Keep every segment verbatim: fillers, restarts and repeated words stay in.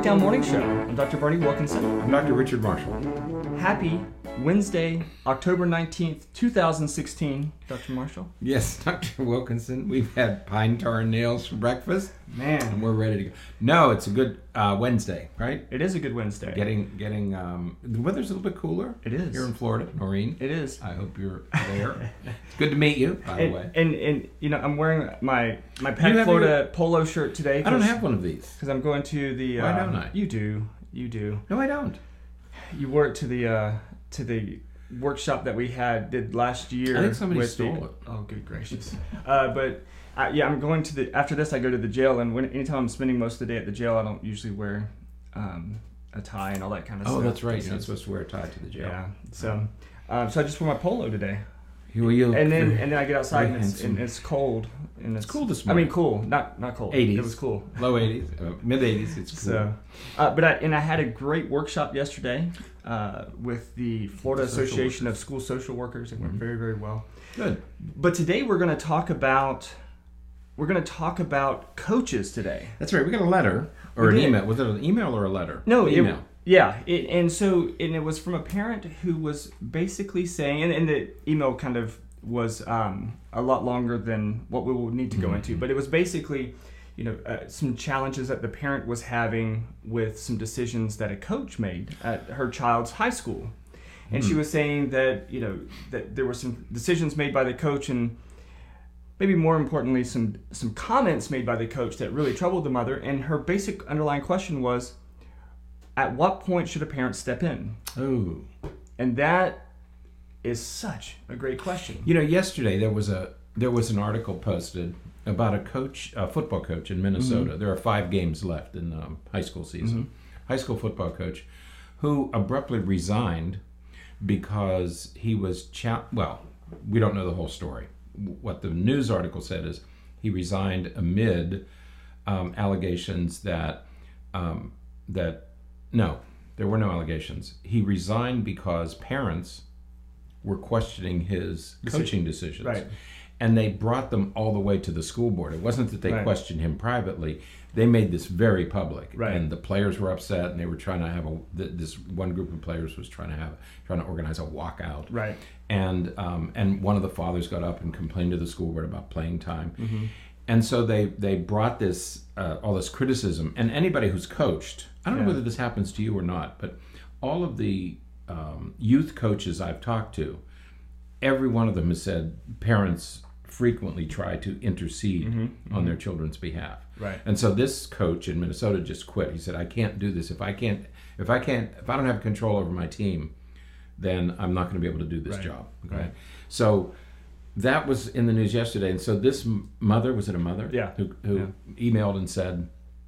Down Morning Show. I'm Doctor Bernie Wilkinson. I'm Doctor Richard Marshall. Happy Wednesday, October nineteenth, twenty sixteen, Doctor Marshall. Yes, Doctor Wilkinson. We've had pine tar and nails for breakfast. Man. And we're ready to go. No, it's a good uh, Wednesday, right? It is a good Wednesday. Getting, getting, um, the weather's a little bit cooler. It is. Here in Florida, Noreen. It is. I hope you're there. It's good to meet you, by and, the way. And, and, you know, I'm wearing my, my Pack You have Florida your- polo shirt today. I don't have one of these. Because I'm going to the... Why uh, don't I? You do. You do. No, I don't. You wore it to the... Uh, to the workshop that we had did last year. I think somebody with stole the, it. Oh, good gracious! uh, but uh, yeah, I'm going to the. After this, I go to the jail, and when anytime I'm spending most of the day at the jail, I don't usually wear um, a tie and all that kind of Oh, stuff. that's right. You're not supposed to wear a tie to the jail. Yeah. So, um, so I just wore my polo today, You, you and then and then I get outside and it's, handsome. and it's cold. And It's cool this I morning. mean, cool, not not cold. eighties. It was cool. Low eighties, uh, mid eighties. It's cool. So, uh, but I and I had a great workshop yesterday uh, with the Florida Social Association of School Social Workers. It went Mhm. very very well. Good. But today we're going to talk about we're going to talk about coaches today. That's right. We got a letter or We an did. email. Was it an email or a letter? No, it- email. Yeah, it, and so and it was from a parent who was basically saying, and, and the email kind of was um, a lot longer than what we will need to go Mhm. into, but it was basically, you know, uh, some challenges that the parent was having with some decisions that a coach made at her child's high school, and she Mhm. was saying that you know that there were some decisions made by the coach and maybe more importantly some some comments made by the coach that really troubled the mother, and her basic underlying question was, at what point should a parent step in? Oh. And that is such a great question. You know, yesterday there was a there was an article posted about a coach, a football coach in Minnesota. Mm-hmm. There are five games left in the um, high school season. High school football coach who abruptly resigned because he was cha- well, we don't know the whole story. What the news article said is he resigned amid um, allegations that um, that no, there were no allegations. He resigned because parents were questioning his coaching decisions. Right. And they brought them all the way to the school board. It wasn't that they Right. questioned him privately. They made this very public. Right. And the players were upset, and they were trying to have a, th- this one group of players was trying to have, trying to organize a walkout. Right. And um, and one of the fathers got up and complained to the school board about playing time. Mm-hmm. And so they, they brought this, uh, all this criticism. And anybody who's coached, I don't Yeah. know whether this happens to you or not, but all of the um, youth coaches I've talked to, every one of them has said parents frequently try to intercede Mm-hmm. on their children's behalf. Right. And so this coach in Minnesota just quit. He said, I can't do this. If I can't, if I can't, if I don't have control over my team, then I'm not going to be able to do this Right. job. Okay. Right. So that was in the news yesterday. And so this m- mother, was it a mother? Yeah. Who, who Yeah. emailed and said,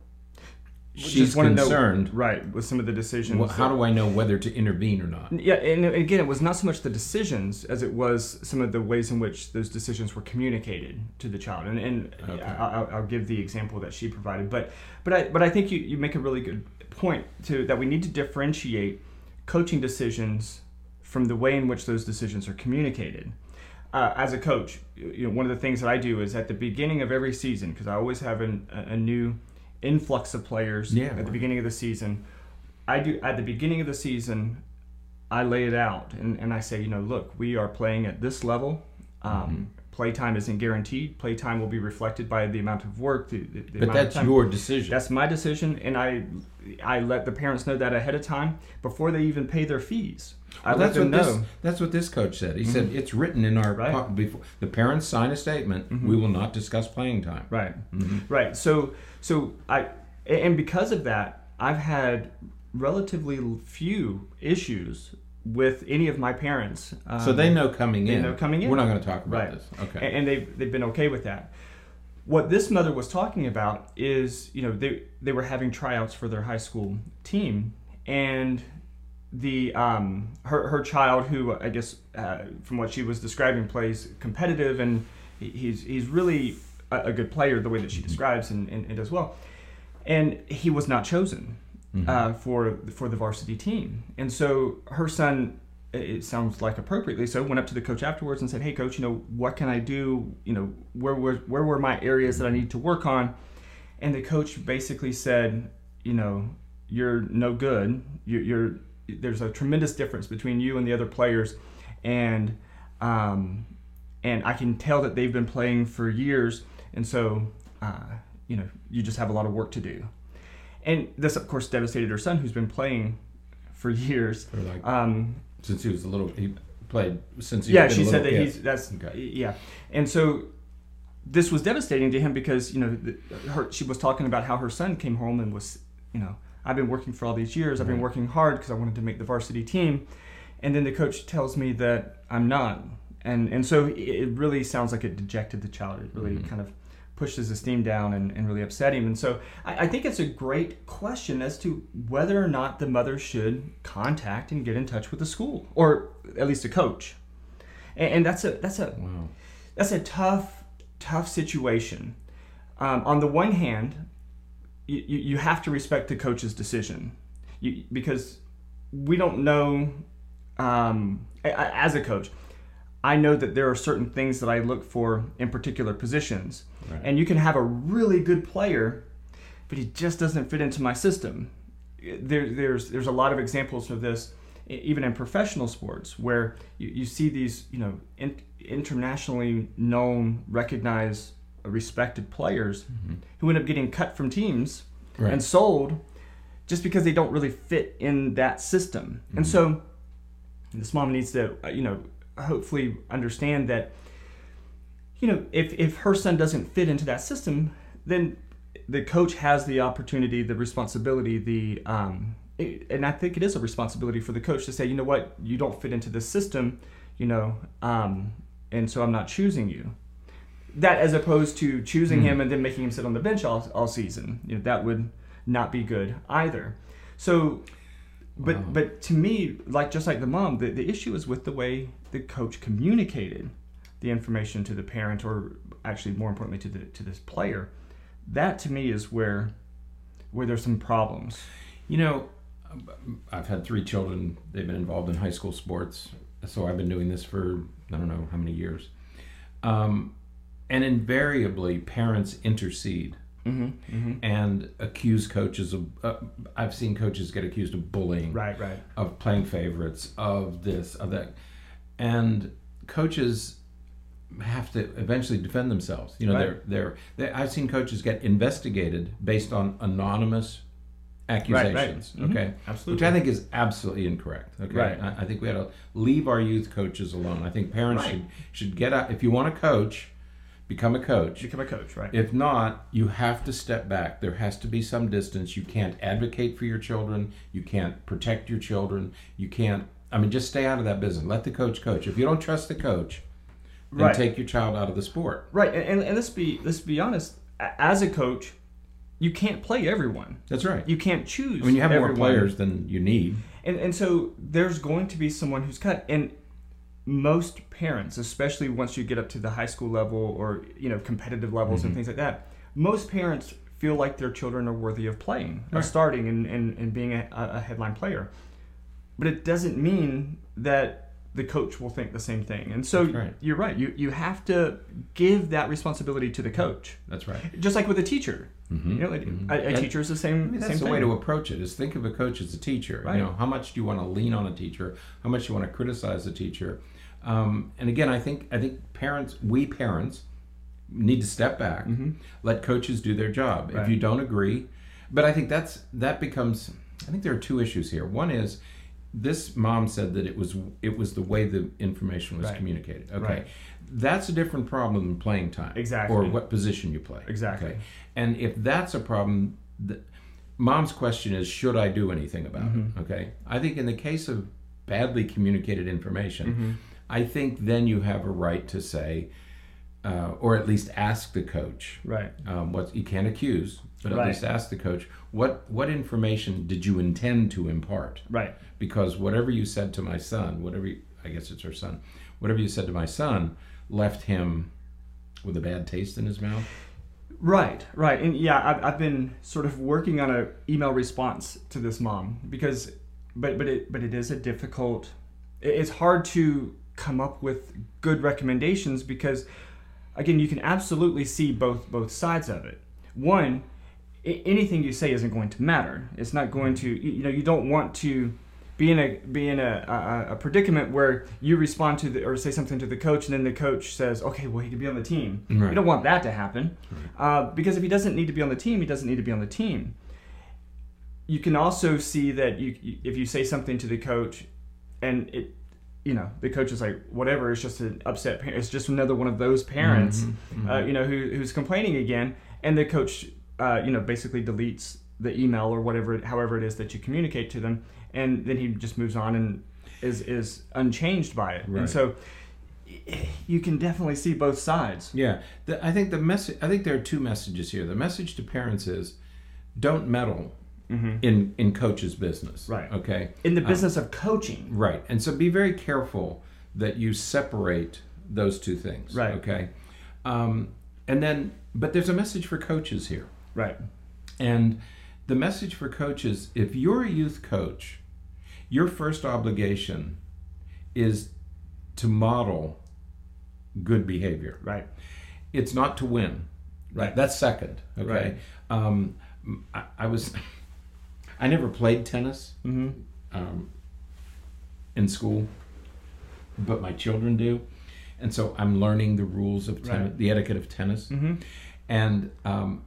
Just she's wanna know- concerned. right, with some of the decisions. Wh- how do I know whether to intervene or not? Yeah, and again, it was not so much the decisions as it was some of the ways in which those decisions were communicated to the child. And, and Okay. I, I'll, I'll give the example that she provided. But but I but I think you, you make a really good point to that we need to differentiate coaching decisions from the way in which those decisions are communicated. Uh, as a coach, you know, one of the things that I do is at the beginning of every season, because I always have an, a, a new influx of players Yeah. at the beginning of the season. I do at the beginning of the season, I lay it out and, and I say, you know, look, we are playing at this level. Um, Mm-hmm. Playtime isn't guaranteed. Playtime will be reflected by the amount of work. The, the, the But amount that's of time. your decision. That's my decision, and I I let the parents know that ahead of time before they even pay their fees. I Well, let that's them what know. this that's what this coach said. He said it's written in our Right. po- before the parents sign a statement. We will not discuss playing time. Right. Mhm. Right. So so I and because of that, I've had relatively few issues with any of my parents. Um, So they know coming they in. know coming in. We're not going to talk about Right. this. Okay. and, and they've they've been okay with that. What this mother was talking about is, you know, they they were having tryouts for their high school team, and the um her her child, who I guess uh, from what she was describing plays competitive, and he- he's he's really a, a good player the way that she describes, and, and, and does well, and he was not chosen uh, for for the varsity team, and so her son, it sounds like appropriately so, went up to the coach afterwards and said, hey coach, you know, what can I do, you know, where were where were my areas that I need to work on? And the coach basically said, you know, you're no good. You're, you're there's a tremendous difference between you and the other players, and um, and I can tell that they've been playing for years, and so uh, you know you just have a lot of work to do. And this, of course, devastated her son, who's been playing for years. For like, um, since he was a little, he played since he yeah, was she a said little that kid. he's that's Okay. yeah, and so this was devastating to him because you know the, her she was talking about how her son came home and was you know I've been working for all these years. I've been Right. working hard because I wanted to make the varsity team, and then the coach tells me that I'm not, and and so it really sounds like it dejected the child. It really Mm-hmm. kind of pushed his esteem down and, and really upset him. And so I, I think it's a great question as to whether or not the mother should contact and get in touch with the school, or at least a coach. And, and that's a that's a Wow. that's a tough tough situation. Um, on the one hand, you, you have to respect the coach's decision, you, because we don't know. Um, I, I, as a coach, I know that there are certain things that I look for in particular positions, Right. and you can have a really good player, but he just doesn't fit into my system. There, there's there's a lot of examples of this, e- even in professional sports, where you, you see these you know in, internationally known, recognized, respected players Mm-hmm. who end up getting cut from teams Right. and sold just because they don't really fit in that system. Mm-hmm. And so this mom needs to, uh, you know, hopefully understand that, you know, if, if her son doesn't fit into that system, then the coach has the opportunity, the responsibility, the, um, it, and I think it is a responsibility for the coach to say, you know what, you don't fit into this system, you know, um, and so I'm not choosing you. That as opposed to choosing him and then making him sit on the bench all, all season. You know, that would not be good either. So, but Wow. but to me, like just like the mom, the, the issue is with the way the coach communicated the information to the parent, or actually more importantly to the to this player. That to me is where where there's some problems. You know, I've had three children. They've been involved in high school sports, so I've been doing this for I don't know how many years. Um, and invariably, parents intercede Mm-hmm, mm-hmm. and accuse coaches of. Uh, I've seen coaches get accused of bullying, Right, right. of playing favorites, of this, of that, and coaches have to eventually defend themselves. You know, Right. they're, they're they I've seen coaches get investigated based on anonymous accusations. Right, right. Okay, Mhm. Absolutely. which I think is absolutely incorrect. Okay, Right. I, I think we had to leave our youth coaches alone. I think parents Right. should should get out. If you want to coach, become a coach. Become a coach, right? If not, you have to step back. There has to be some distance. You can't advocate for your children. You can't protect your children. You can't, I mean, just stay out of that business. Let the coach coach. If you don't trust the coach, then Right. take your child out of the sport. Right, and, and, and let's be let's be honest. A- As a coach, you can't play everyone. That's right. You can't choose. I mean, you have everyone. more players than you need. and and so there's going to be someone who's cut. And most parents, especially once you get up to the high school level or you know competitive levels Mm-hmm. and things like that, most parents feel like their children are worthy of playing, Right. of starting, and, and, and being a, a headline player. But it doesn't mean that the coach will think the same thing. And so That's right. you're right. You you have to give that responsibility to the coach, That's right. just like with a teacher. Mhm. You know, a, Mhm. a, a And- teacher is the same. I mean, that's same the thing. way to approach it. Is think of a coach as a teacher. Right. You know, how much do you want to lean on a teacher? How much do you want to criticize the teacher? Um, and again, I think I think parents, we parents, need to step back, let coaches do their job. Right. If you don't agree, but I think that's that becomes. I think there are two issues here. One is this mom said that it was it was the way the information was Right. communicated. Okay, Right. that's a different problem than playing time. Exactly. Or what position you play. Exactly. Okay? And if that's a problem, the, mom's question is, should I do anything about Mm-hmm. it? Okay. I think in the case of badly communicated information, Mm-hmm. I think then you have a right to say, uh, or at least ask the coach. Right. Um, what you can't accuse, but at Right. least ask the coach, what what information did you intend to impart? Right. Because whatever you said to my son, whatever you, I guess it's her son, whatever you said to my son left him with a bad taste in his mouth. Right, right, and yeah, I've, I've been sort of working on a email response to this mom because, but but it but it is a difficult. it- It's hard to come up with good recommendations because, again, you can absolutely see both both sides of it. One, I- anything you say isn't going to matter. It's not going to, you, you know, you don't want to be in a be in a, a, a predicament where you respond to the or say something to the coach, and then the coach says, okay, well, he can be on the team. Right. You don't want that to happen, Right. uh, because if he doesn't need to be on the team, he doesn't need to be on the team. You can also see that you, you if you say something to the coach, and it, you know, the coach is like, whatever, it's just an upset parent. It's just another one of those parents, Mm-hmm, mm-hmm. Uh, you know, who who's complaining again, and the coach, uh, you know, basically deletes the email or whatever, however it is that you communicate to them, and then he just moves on and is is unchanged by it. Right. And so you can definitely see both sides. Yeah, the, I think the message. I think there are two messages here. The message to parents is, don't meddle Mm-hmm. in in coach's business. Right. Okay. In the Um, business of coaching. Right. And so be very careful that you separate those two things. Right. Okay. Um, and then, but there's a message for coaches here. Right. And the message for coaches, if you're a youth coach, your first obligation is to model good behavior. Right. It's not to win. Right. That's second. Okay. Right. Um, I, I was, I never played tennis Mm-hmm. um, in school, but my children do. And so I'm learning the rules of tennis, Right. the etiquette of tennis. Mm-hmm. And um,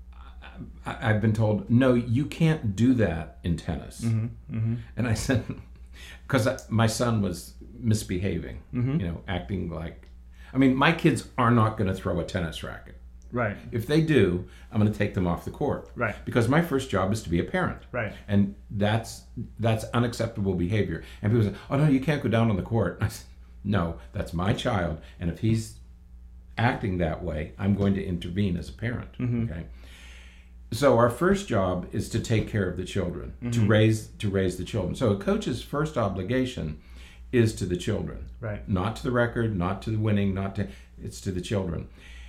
I, I've been told, no, you can't do that in tennis. Mm-hmm. Mm-hmm. And I said, because my son was misbehaving, Mm-hmm. you know, acting like, I mean, my kids are not going to throw a tennis racket. Right. If they do, I'm going to take them off the court. Right. Because my first job is to be a parent. Right. And that's that's unacceptable behavior. And people say, oh, no, you can't go down on the court. I said, no, that's my child. And if he's acting that way, I'm going to intervene as a parent. Mm-hmm. Okay. So our first job is to take care of the children, Mm-hmm. to raise to raise the children. So a coach's first obligation is to the children. Right. Not to the record, not to the winning, not to it's to the children.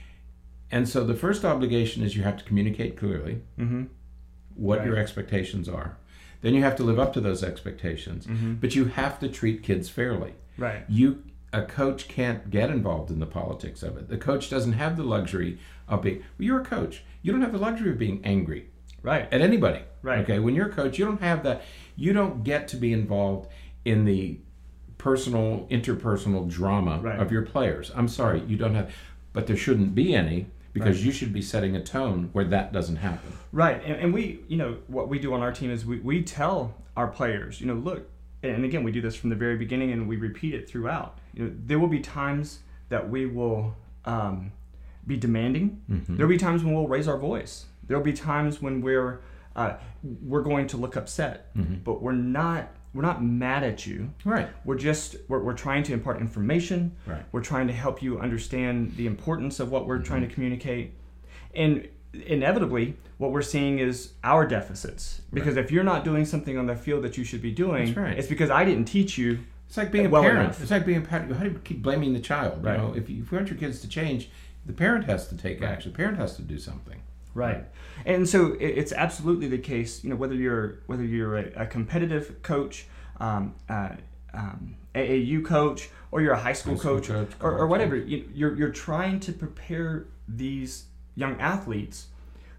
And so the first obligation is you have to communicate clearly Mm-hmm. what Right. your expectations are. Then you have to live up to those expectations. Mm-hmm. But you have to treat kids fairly. Right. You a coach can't get involved in the politics of it. The coach doesn't have the luxury of being well, you're a coach. You don't have the luxury of being angry Right. at anybody. Right. Okay. When you're a coach, you don't have that. You don't get to be involved in the personal, interpersonal drama Right. of your players. I'm sorry, you don't have, but there shouldn't be any because Right. you should be setting a tone where that doesn't happen. Right. And, and we, you know, what we do on our team is we, we tell our players, you know, look, and again, we do this from the very beginning and we repeat it throughout. You know, there will be times that we will um, be demanding. Mm-hmm. There'll be times when we'll raise our voice. There'll be times when we're uh, we're going to look upset, Mm-hmm. but we're not we're not mad at you. Right. We're just we're, we're trying to impart information. Right. We're trying to help you understand the importance of what we're trying to communicate, and inevitably, what we're seeing is our deficits. Because if you're not doing something on the field that you should be doing, That's right. it's because I didn't teach you. It's like being a Well parent. enough. It's like being a parent. How do you keep blaming the child? Right. You know, if you, if you want your kids to change, the parent has to take Right. action. The parent has to do something. Right. And so it, it's absolutely the case. You know, whether you're whether you're a, a competitive coach, um, uh, um, A A U coach, or you're a high school, High school coach, coach, or, or college whatever, you, you're you're trying to prepare these young athletes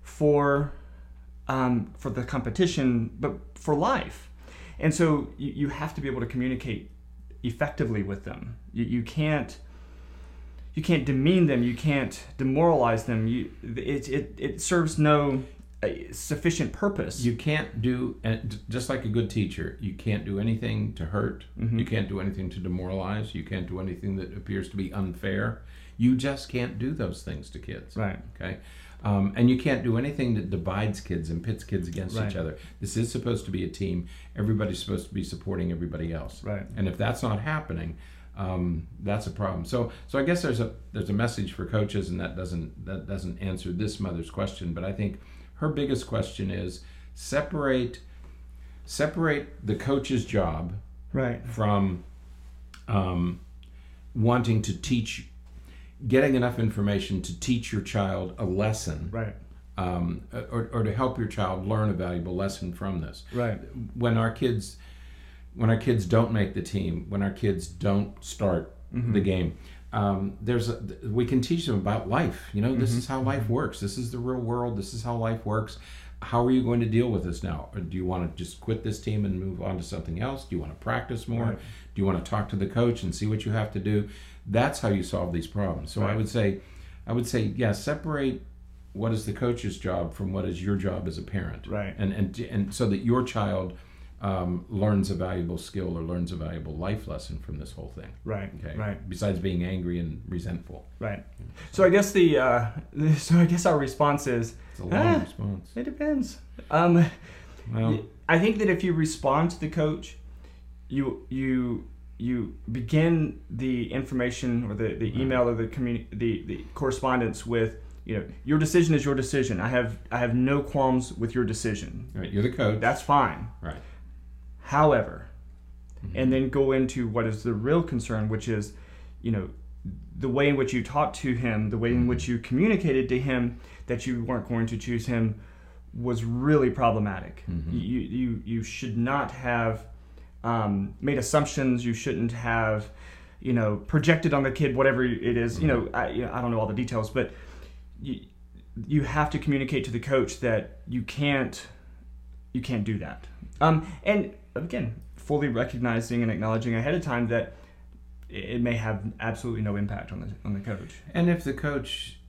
for um, for the competition, but for life. And so you, you have to be able to communicate effectively with them. You, you can't you can't demean them. You can't demoralize them. You it it, it serves no uh, sufficient purpose. You can't do, and just like a good teacher, you can't do anything to hurt. Mhm. You can't do anything to demoralize. You can't do anything that appears to be unfair. You just can't do those things to kids. Right. Okay. Um, and you can't do anything that divides kids and pits kids against Right. each other. This is supposed to be a team. Everybody's supposed to be supporting everybody else. Right. And if that's not happening, um, that's a problem. So, so I guess there's a there's a message for coaches, and that doesn't that doesn't answer this mother's question. But I think her biggest question is separate separate the coach's job Right. from um, wanting to teach, getting enough information to teach your child a lesson, Right. um, or, or to help your child learn a valuable lesson from this. Right. When our kids, when our kids don't make the team, when our kids don't start Mm-hmm. the game, um, there's a, we can teach them about life. You know, this Mm-hmm. is how life works. This is the real world. This is how life works. how are you going to deal with this now? Or do you want to just quit this team and move on to something else? Do you want to practice more? Right. Do you want to talk to the coach and see what you have to do? That's how you solve these problems. So Right. I would say, I would say, yeah, separate what is the coach's job from what is your job as a parent. Right. And and and so that your child um, learns a valuable skill or learns a valuable life lesson from this whole thing. Right. Okay. Right. Besides being angry and resentful. Right. So I guess the uh, so I guess our response is It's a long ah, response. it depends. Um, Well, I think that if you respond to the coach, you you you begin the information or the, the email or the communi- the the correspondence with, you know, your decision is your decision. I have I have no qualms with your decision. right, you're the coach. That's fine. Right. However, and then go into what is the real concern, which is, you know, the way in which you talked to him, the way in which you communicated to him that you weren't going to choose him was really problematic. Mhm. You, you you should not have um, made assumptions. You shouldn't have, you know, projected on the kid whatever it is. You know, I, you know, I don't know all the details, but you you have to communicate to the coach that you can't you can't do that. Um, and again, fully recognizing and acknowledging ahead of time that it may have absolutely no impact on the on the coach. And if the coach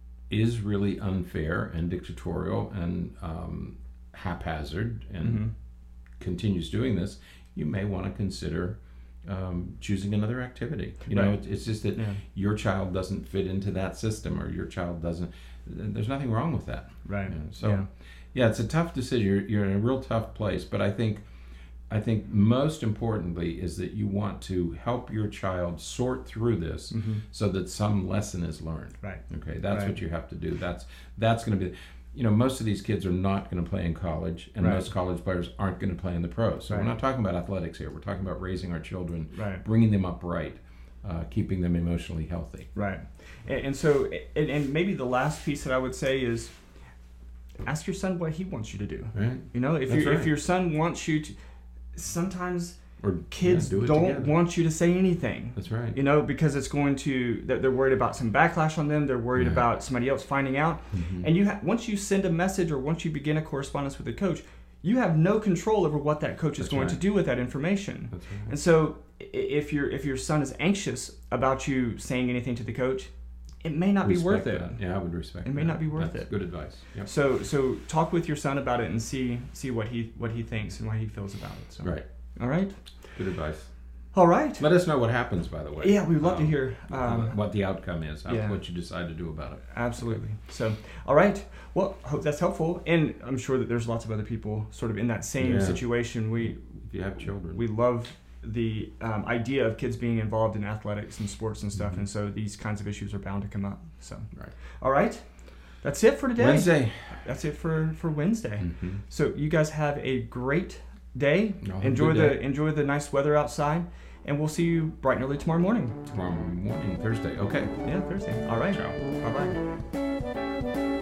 is really unfair and dictatorial and um, haphazard and Mm-hmm. continues doing this, you may want to consider um, choosing another activity. You know, Right. it, it's just that Yeah. your child doesn't fit into that system, or your child doesn't. There's nothing wrong with that. Right. You know, so, Yeah. yeah. it's a tough decision. You're, you're in a real tough place, but I think. I think most importantly is that you want to help your child sort through this Mm-hmm. so that some lesson is learned. Right. Okay, that's Right. what you have to do. That's that's going to be, you know, most of these kids are not going to play in college, and Right. most college players aren't going to play in the pros. So Right. we're not talking about athletics here. We're talking about raising our children, Right. bringing them up right, uh, keeping them emotionally healthy. Right. And, and so, and, and maybe the last piece that I would say is ask your son what he wants you to do. Right? You know, if That's you right. if your son wants you to, sometimes Or kids yeah, do it don't together. want you to say anything. That's right. You know, because it's going to, that they're worried about some backlash on them. They're worried Yeah. about somebody else finding out. Mhm. And you ha- once you send a message or once you begin a correspondence with a coach, you have no control over what that coach is That's going right. to do with that information. That's right. And so, i- if your if your son is anxious about you saying anything to the coach, it may not be worth Respect it. that. Yeah, I would respect. It may that. not be worth That's it. Good advice. Yep. So so talk with your son about it and see see what he what he thinks and what he feels about it. So. Right. All right. Good advice. All right. Let us know what happens, by the way. Yeah, we'd love to Um, hear. Um, what the outcome is, how- yeah. what you decide to do about it. Absolutely. So, all right. Well, I hope that's helpful, and I'm sure that there's lots of other people sort of in that same Yeah. situation. We If you have children. we love the um, idea of kids being involved in athletics and sports and stuff, Mhm. and so these kinds of issues are bound to come up. So, Right. all right. That's it for today. Wednesday. That's it for for Wednesday. Mhm. So you guys have a great day. Y'all have a Enjoy good the day. enjoy the nice weather outside, and we'll see you bright and early tomorrow morning. Tomorrow morning, Thursday. Okay. Yeah, Thursday. All right. Ciao. Bye bye.